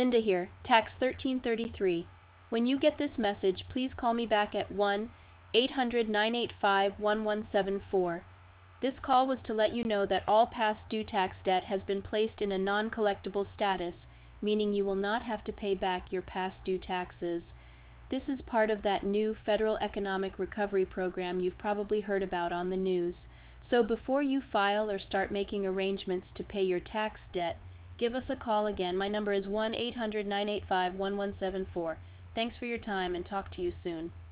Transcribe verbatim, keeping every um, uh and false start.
Linda here, tax thirteen thirty-three. When you get this message, please call me back at one eight hundred nine eight five one one seven four. This call was to let you know that all past due tax debt has been placed in a non-collectible status, meaning you will not have to pay back your past due taxes. This is part of that new Federal Economic Recovery Program you've probably heard about on the news. So before you file or start making arrangements to pay your tax debt, give us a call again. My number is one eight hundred nine eight five one one seven four. Thanks for your time and talk to you soon.